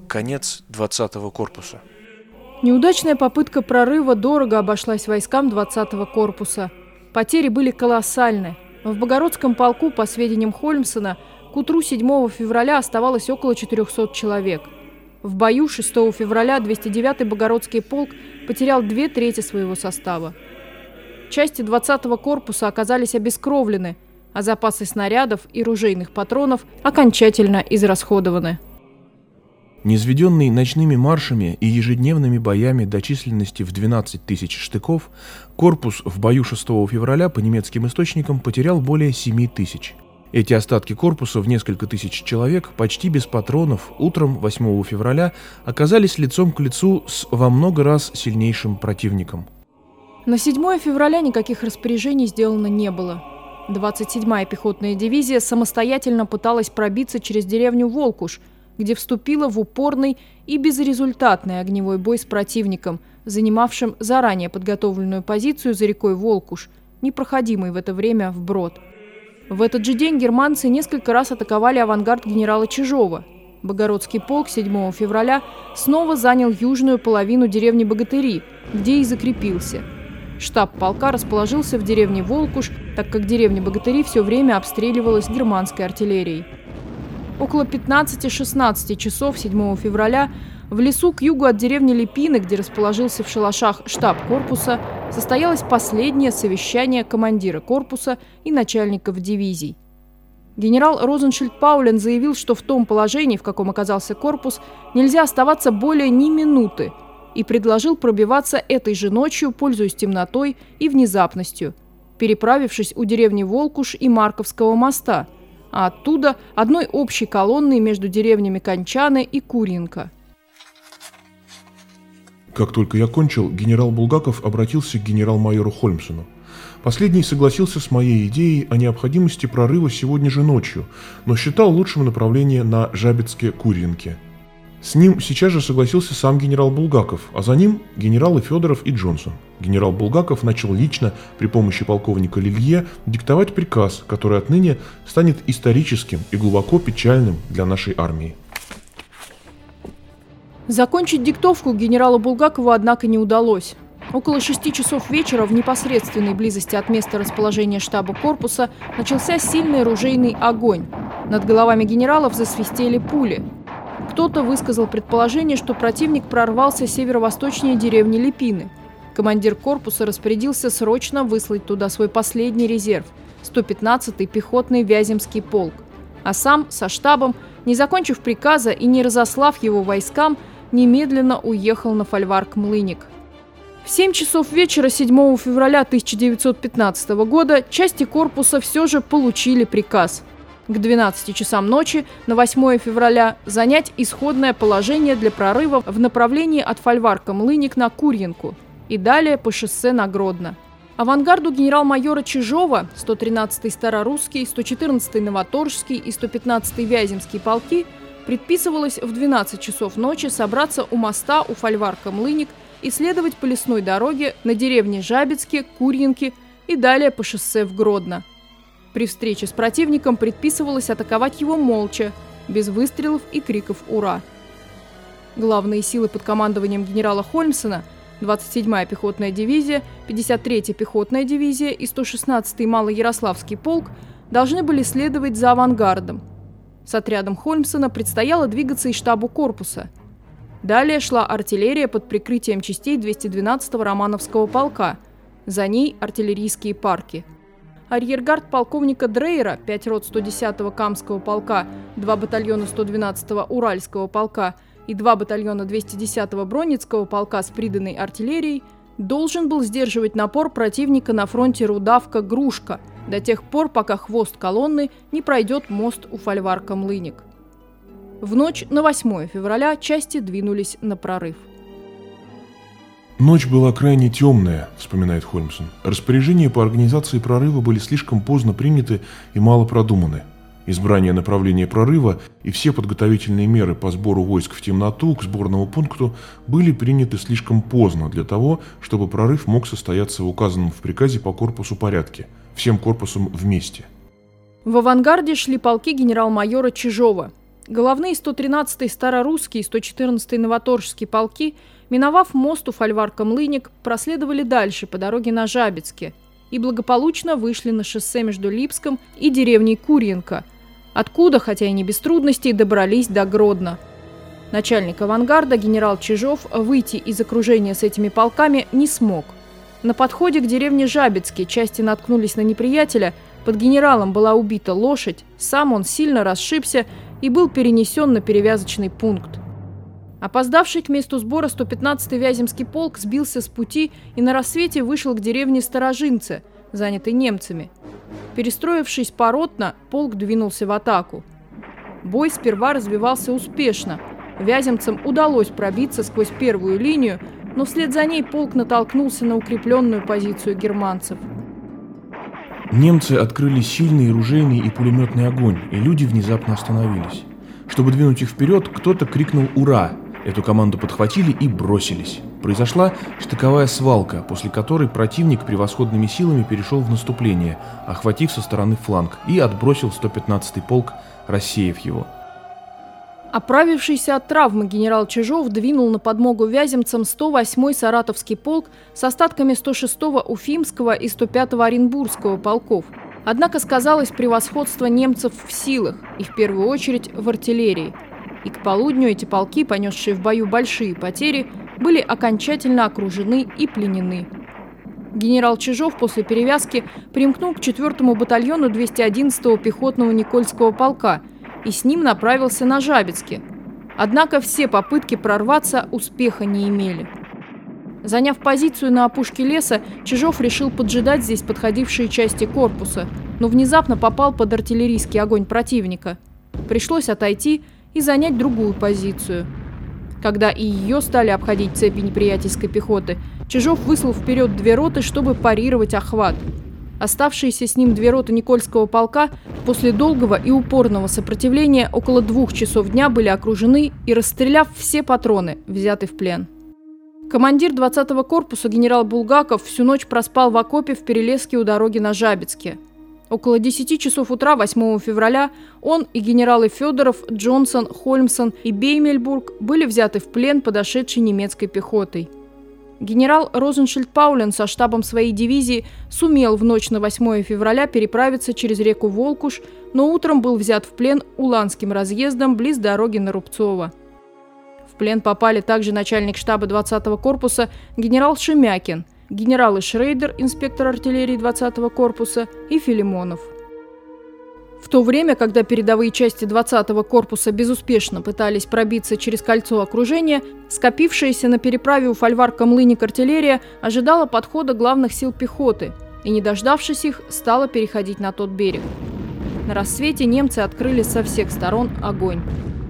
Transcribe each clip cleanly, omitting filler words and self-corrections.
Конец 20-го корпуса. Неудачная попытка прорыва дорого обошлась войскам 20-го корпуса. Потери были колоссальны. В Богородском полку, по сведениям Хольмсона, к утру 7 февраля оставалось около 400 человек. В бою 6 февраля 209-й Богородский полк потерял 2/3 своего состава. Части 20-го корпуса оказались обескровлены, а запасы снарядов и ружейных патронов окончательно израсходованы. Низведенный ночными маршами и ежедневными боями до численности в 12 тысяч штыков, корпус в бою 6 февраля по немецким источникам потерял более 7 тысяч. Эти остатки корпуса в несколько тысяч человек, почти без патронов, утром 8 февраля оказались лицом к лицу с во много раз сильнейшим противником. На 7 февраля никаких распоряжений сделано не было. 27-я пехотная дивизия самостоятельно пыталась пробиться через деревню Волкуш, где вступила в упорный и безрезультатный огневой бой с противником, занимавшим заранее подготовленную позицию за рекой Волкуш, непроходимой в это время вброд. В этот же день германцы несколько раз атаковали авангард генерала Чижова. Богородский полк 7 февраля снова занял южную половину деревни Богатыри, где и закрепился. Штаб полка расположился в деревне Волкуш, так как деревня Богатыри все время обстреливалась германской артиллерией. Около 15-16 часов 7 февраля в лесу к югу от деревни Липины, где расположился в шалашах штаб корпуса, состоялось последнее совещание командира корпуса и начальников дивизий. Генерал Розеншильд-Паулен заявил, что в том положении, в каком оказался корпус, нельзя оставаться более ни минуты, и предложил пробиваться этой же ночью, пользуясь темнотой и внезапностью, переправившись у деревни Волкуш и Марковского моста, а оттуда одной общей колонной между деревнями Кончаны и Курьинка. Как только я кончил, генерал Булгаков обратился к генерал-майору Хольмсону. Последний согласился с моей идеей о необходимости прорыва сегодня же ночью, но считал лучшим направление на Жабецке-Курьинке. С ним сейчас же согласился сам генерал Булгаков, а за ним генералы Федоров и Джонсон. Генерал Булгаков начал лично при помощи полковника Лилье диктовать приказ, который отныне станет историческим и глубоко печальным для нашей армии. Закончить диктовку генералу Булгакову, однако, не удалось. Около 6 часов вечера в непосредственной близости от места расположения штаба корпуса начался сильный ружейный огонь. Над головами генералов засвистели пули. Кто-то высказал предположение, что противник прорвался северо-восточнее деревни Липины. Командир корпуса распорядился срочно выслать туда свой последний резерв – 115-й пехотный Вяземский полк. А сам со штабом, не закончив приказа и не разослав его войскам, немедленно уехал на фольварк Млыник. В 7 часов вечера 7 февраля 1915 года части корпуса все же получили приказ к 12 часам ночи на 8 февраля занять исходное положение для прорыва в направлении от фольварка Млыник на Курьинку и далее по шоссе на Гродно. Авангарду генерал-майора Чижова, 113-й Старорусский, 114-й Новоторжский и 115-й Вяземский полки предписывалось в 12 часов ночи собраться у моста у фольварка Млыник и следовать по лесной дороге на деревни Жабецке, Курьинки и далее по шоссе в Гродно. При встрече с противником предписывалось атаковать его молча, без выстрелов и криков «Ура!». Главные силы под командованием генерала Хольмсона, 27-я пехотная дивизия, 53-я пехотная дивизия и 116-й Малоярославский полк должны были следовать за авангардом. С отрядом Хольмсона предстояло двигаться и штабу корпуса. Далее шла артиллерия под прикрытием частей 212-го Романовского полка, за ней артиллерийские парки. Арьергард полковника Дрейера, 5 рот 110-го Камского полка, 2 батальона 112-го Уральского полка и 2 батальона 210-го Бронницкого полка с приданной артиллерией, должен был сдерживать напор противника на фронте Рудавка-Грушка до тех пор, пока хвост колонны не пройдет мост у фольварка Млыник. В ночь на 8 февраля части двинулись на прорыв. «Ночь была крайне темная», — вспоминает Хольмсон. «Распоряжения по организации прорыва были слишком поздно приняты и мало продуманы. Избрание направления прорыва и все подготовительные меры по сбору войск в темноту к сборному пункту были приняты слишком поздно для того, чтобы прорыв мог состояться в указанном в приказе по корпусу порядке, всем корпусом вместе». В авангарде шли полки генерал-майора Чижова. головные 113-й Старорусский и 114-й Новоторжский полки, миновав мост у фольварка Млыник, проследовали дальше по дороге на Жабицке и благополучно вышли на шоссе между Липском и деревней Курьенко, откуда, хотя и не без трудностей, добрались до Гродно. Начальник авангарда генерал Чижов выйти из окружения с этими полками не смог. На подходе к деревне Жабицке части наткнулись на неприятеля, под генералом была убита лошадь, сам он сильно расшибся и был перенесен на перевязочный пункт. Опоздавший к месту сбора 115-й Вяземский полк сбился с пути и на рассвете вышел к деревне Сторожинце, занятой немцами. Перестроившись поротно, полк двинулся в атаку. Бой сперва развивался успешно. Вяземцам удалось пробиться сквозь первую линию, но вслед за ней полк натолкнулся на укрепленную позицию германцев. Немцы открыли сильный ружейный и пулеметный огонь, и люди внезапно остановились. Чтобы двинуть их вперед, кто-то крикнул «Ура!». Эту команду подхватили и бросились. Произошла штыковая свалка, после которой противник превосходными силами перешел в наступление, охватив со стороны фланг, и отбросил 115-й полк, рассеяв его. Оправившийся от травмы генерал Чижов двинул на подмогу вяземцам 108-й Саратовский полк с остатками 106-го Уфимского и 105-го Оренбургского полков. Однако сказалось превосходство немцев в силах и в первую очередь в артиллерии. И к полудню эти полки, понесшие в бою большие потери, были окончательно окружены и пленены. Генерал Чижов после перевязки примкнул к 4-му батальону 211-го пехотного Никольского полка и с ним направился на Жабицке. Однако все попытки прорваться успеха не имели. Заняв позицию на опушке леса, Чижов решил поджидать здесь подходившие части корпуса, но внезапно попал под артиллерийский огонь противника. Пришлось отойти и занять другую позицию. Когда и ее стали обходить цепи неприятельской пехоты, Чижов выслал вперед 2 роты, чтобы парировать охват. Оставшиеся с ним 2 роты Никольского полка после долгого и упорного сопротивления около 2 часов дня были окружены и, расстреляв все патроны, взяты в плен. Командир 20-го корпуса генерал Булгаков всю ночь проспал в окопе в Перелеске у дороги на Жабицке. Около 10 часов утра 8 февраля он и генералы Федоров, Джонсон, Хольмсон и Беймельбург были взяты в плен подошедшей немецкой пехотой. Генерал Розеншельд-Паулен со штабом своей дивизии сумел в ночь на 8 февраля переправиться через реку Волкуш, но утром был взят в плен Уланским разъездом близ дороги на Рубцово. В плен попали также начальник штаба 20-го корпуса генерал Шемякин, генералы Шрейдер, инспектор артиллерии 20-го корпуса, и Филимонов. В то время, когда передовые части 20-го корпуса безуспешно пытались пробиться через кольцо окружения, скопившаяся на переправе у фольварка Млыник артиллерия ожидала подхода главных сил пехоты и, не дождавшись их, стала переходить на тот берег. На рассвете немцы открыли со всех сторон огонь.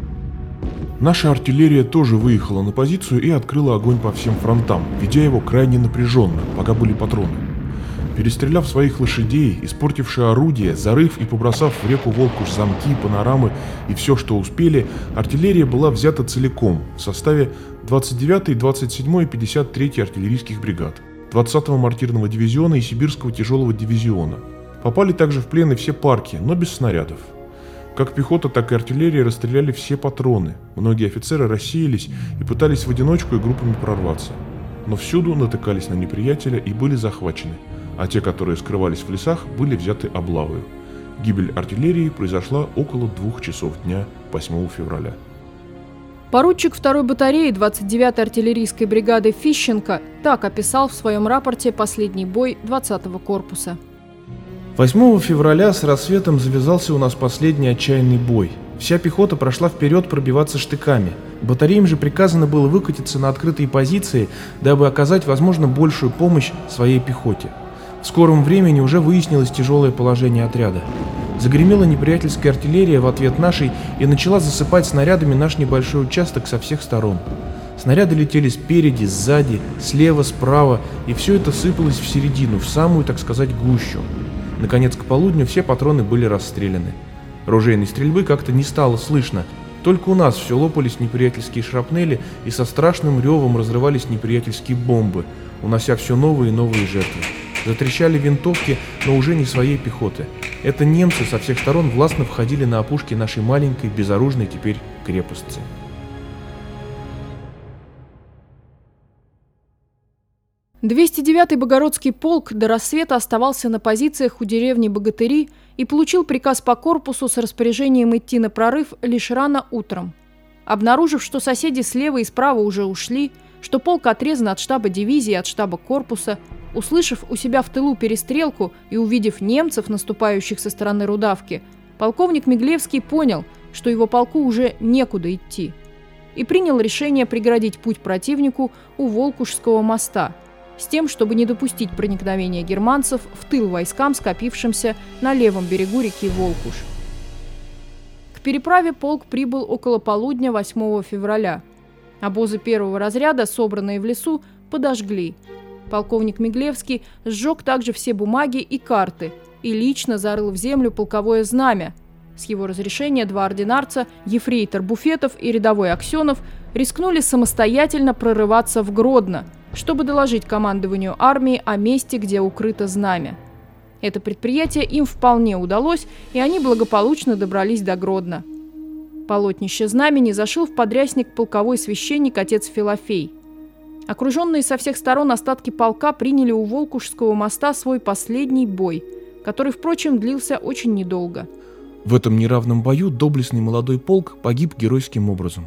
Наша артиллерия тоже выехала на позицию и открыла огонь по всем фронтам, ведя его крайне напряженно, пока были патроны. Перестреляв своих лошадей, испортивши орудия, зарыв и побросав в реку Волкуш замки, панорамы и все, что успели, артиллерия была взята целиком в составе 29-й, 27-й и 53-й артиллерийских бригад, 20-го мортирного дивизиона и Сибирского тяжелого дивизиона. Попали также в плен и все парки, но без снарядов. Как пехота, так и артиллерия расстреляли все патроны. Многие офицеры рассеялись и пытались в одиночку и группами прорваться. Но всюду натыкались на неприятеля и были захвачены, а те, которые скрывались в лесах, были взяты облавою. Гибель артиллерии произошла около 2 часов дня 8 февраля. Поручик 2-й батареи 29-й артиллерийской бригады Фищенко так описал в своем рапорте последний бой 20-го корпуса. 8 февраля с рассветом завязался у нас последний отчаянный бой. Вся пехота прошла вперед пробиваться штыками. Батареям же приказано было выкатиться на открытые позиции, дабы оказать, возможно, большую помощь своей пехоте. В скором времени уже выяснилось тяжелое положение отряда. Загремела неприятельская артиллерия в ответ нашей и начала засыпать снарядами наш небольшой участок со всех сторон. Снаряды летели спереди, сзади, слева, справа, и все это сыпалось в середину, в самую, так сказать, гущу. Наконец, к полудню все патроны были расстреляны. Ружейной стрельбы как-то не стало слышно. Только у нас все лопались неприятельские шрапнели, и со страшным ревом разрывались неприятельские бомбы, унося все новые и новые жертвы. Затрещали винтовки, но уже не своей пехоты. Это немцы со всех сторон властно входили на опушки нашей маленькой, безоружной теперь крепости. «209-й Богородский полк до рассвета оставался на позициях у деревни Богатыри и получил приказ по корпусу с распоряжением идти на прорыв лишь рано утром. Обнаружив, что соседи слева и справа уже ушли, что полк отрезан от штаба дивизии и от штаба корпуса, услышав у себя в тылу перестрелку и увидев немцев, наступающих со стороны Рудавки, полковник Миглевский понял, что его полку уже некуда идти, и принял решение преградить путь противнику у Волкушского моста, с тем, чтобы не допустить проникновения германцев в тыл войскам, скопившимся на левом берегу реки Волкуш. К переправе полк прибыл около полудня 8 февраля. Обозы первого разряда, собранные в лесу, подожгли. Полковник Миглевский сжег также все бумаги и карты и лично зарыл в землю полковое знамя. С его разрешения два ординарца, ефрейтор Буфетов и рядовой Аксенов, рискнули самостоятельно прорываться в Гродно, чтобы доложить командованию армии о месте, где укрыто знамя. Это предприятие им вполне удалось, и они благополучно добрались до Гродно. Полотнище знамени зашил в подрясник полковой священник отец Филофей. Окруженные со всех сторон остатки полка приняли у Волкушского моста свой последний бой, который, впрочем, длился очень недолго. В этом неравном бою доблестный молодой полк погиб геройским образом.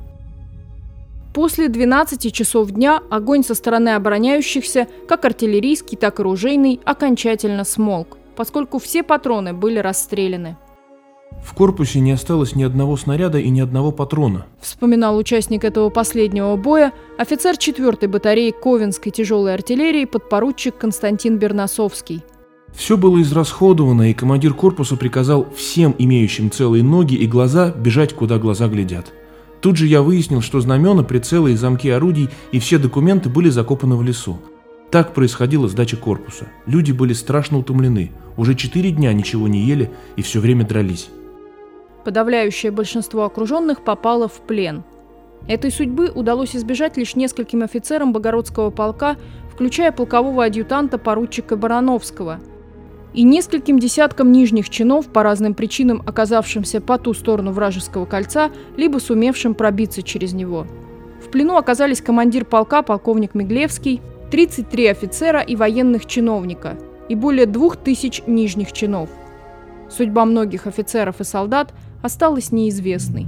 После 12 часов дня огонь со стороны обороняющихся, как артиллерийский, так и ружейный, окончательно смолк, поскольку все патроны были расстреляны. В корпусе не осталось ни одного снаряда и ни одного патрона. Вспоминал участник этого последнего боя офицер 4-й батареи Ковенской тяжелой артиллерии подпоручик Константин Берносовский. Все было израсходовано, и командир корпуса приказал всем имеющим целые ноги и глаза бежать, куда глаза глядят. Тут же я выяснил, что знамена, прицелы и замки орудий и все документы были закопаны в лесу. Так происходила сдача корпуса. Люди были страшно утомлены. Уже 4 дня ничего не ели и все время дрались. Подавляющее большинство окруженных попало в плен. Этой судьбы удалось избежать лишь нескольким офицерам Богородского полка, включая полкового адъютанта поручика Барановского, и нескольким десяткам нижних чинов, по разным причинам оказавшимся по ту сторону вражеского кольца, либо сумевшим пробиться через него. В плену оказались командир полка полковник Миглевский, 33 офицера и военных чиновника и более 2000 нижних чинов. Судьба многих офицеров и солдат осталась неизвестной.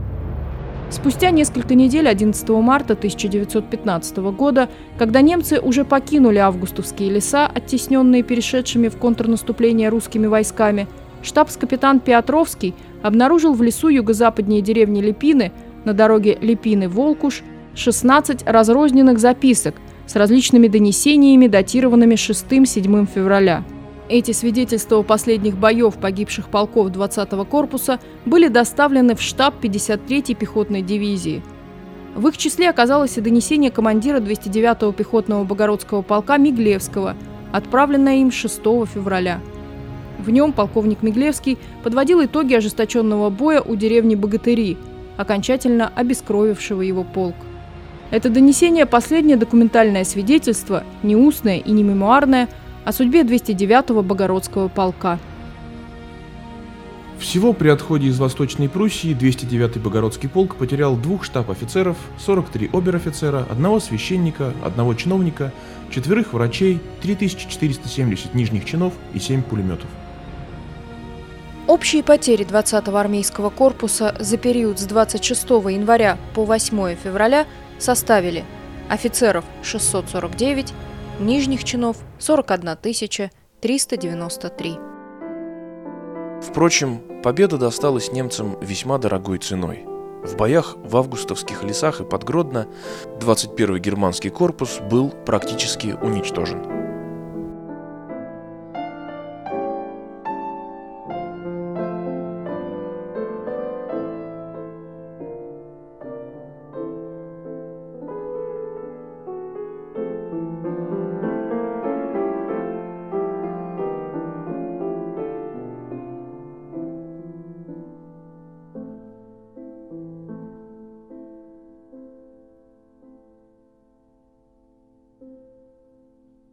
Спустя несколько недель, 11 марта 1915 года, когда немцы уже покинули августовские леса, оттесненные перешедшими в контрнаступление русскими войсками, штабс-капитан Петровский обнаружил в лесу юго-западнее деревни Липины, на дороге Липины-Волкуш, 16 разрозненных записок с различными донесениями, датированными 6-7 февраля. Эти свидетельства последних боев погибших полков 20-го корпуса были доставлены в штаб 53-й пехотной дивизии. В их числе оказалось и донесение командира 209-го пехотного Богородского полка Миглевского, отправленное им 6 февраля. В нем полковник Миглевский подводил итоги ожесточенного боя у деревни Богатыри, окончательно обескровившего его полк. Это донесение – последнее документальное свидетельство, не устное и не мемуарное, о судьбе 209-го Богородского полка. Всего при отходе из Восточной Пруссии 209-й Богородский полк потерял 2 штаб-офицеров, 43 обер-офицера, 1 священника, 1 чиновника, 4 врачей, 3470 нижних чинов и 7 пулеметов. Общие потери 20-го армейского корпуса за период с 26 января по 8 февраля составили офицеров 649, нижних чинов 41 393. Впрочем, победа досталась немцам весьма дорогой ценой. В боях в августовских лесах и под Гродно 21-й германский корпус был практически уничтожен.